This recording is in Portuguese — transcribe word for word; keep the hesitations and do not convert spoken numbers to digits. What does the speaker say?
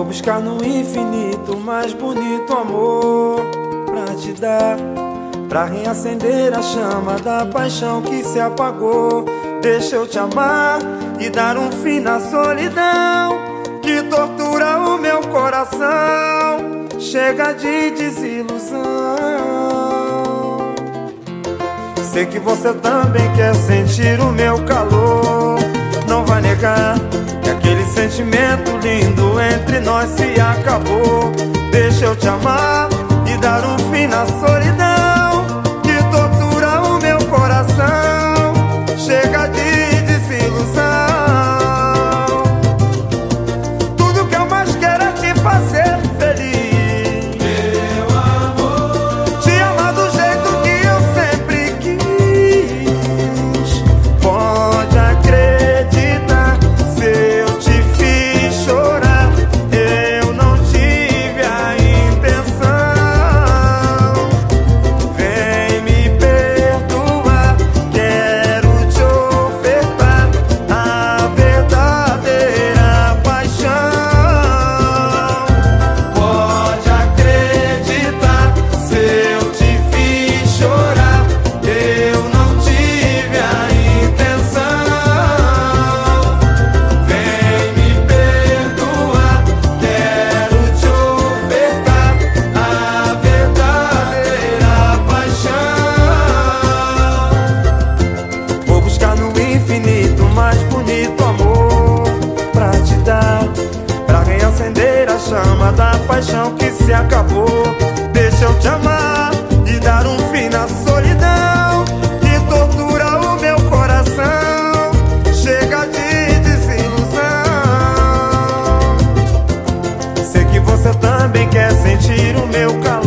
Vou buscar no infinito o mais bonito amor pra te dar, pra reacender a chama da paixão que se apagou. Deixa eu te amar e dar um fim na solidão que tortura o meu coração. Chega de desilusão. Sei que você também quer sentir o meu calor. Não vai negar que aquele sentimento lindo entre nós se acabou. Deixa eu te amar e dar um fim na solidão que tortura o meu coração. Chega de desilusão. Tudo que eu mais quero é te fazer feliz, meu amor. te amar do jeito que eu sempre quis. Pode acreditar, se eu te fiz chorar, eu não tive a intenção. Vem me perdoar, quero te ofertar a verdadeira paixão. Pode acreditar, se eu te fiz chorar, eu não tive a intenção. Vem me perdoar, quero te ofertar a verdadeira paixão. Vou buscar no infinito o mais bonito amor pra te dar, pra reacender a chama da paixão que se acabou. Deixa eu te amar e dar um fim na solidão que tortura o meu coração. Chega de desilusão. Sei que você também quer sentir o meu calor.